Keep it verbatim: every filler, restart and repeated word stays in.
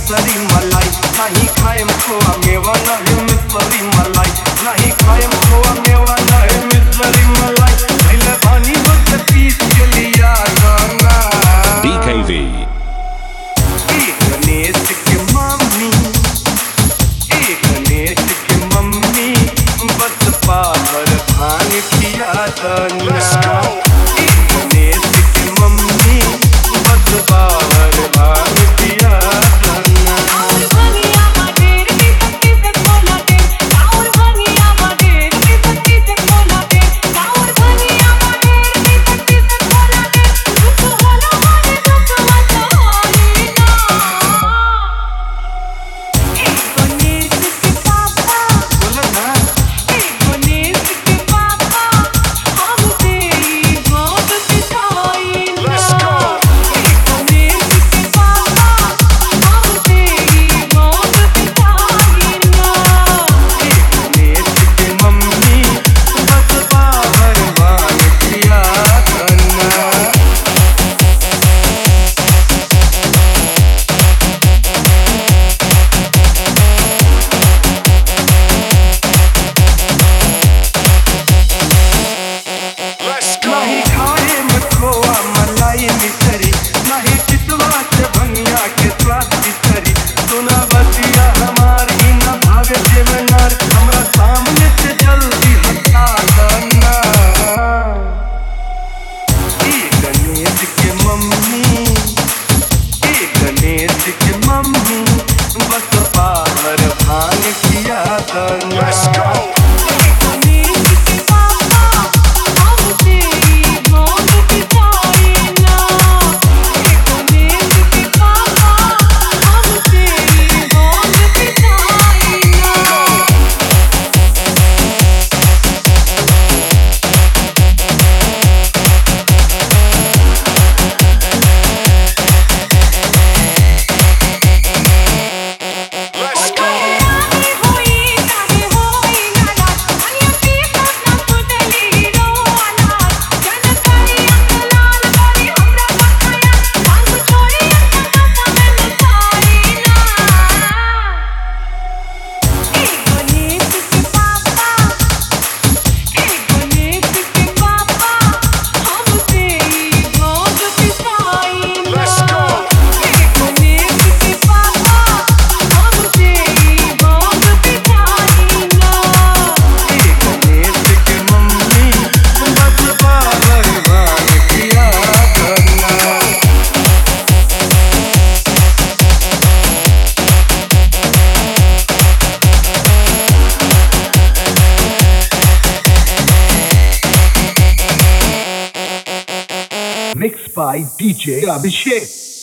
मिसरी मलाई नहीं खाएम खोआ मेवा नहीं मिसरी मलाई नहीं खाएम खोआ मेवा नहीं मिसरी मलाई पहले पानी बस पीस के लिया गाना D K V गणेश की मम्मी गणेश की मम्मी बस पावर भान किया दना गणेश की मम्मी बस पावर भान किया दना Mixed by D J Abhishek.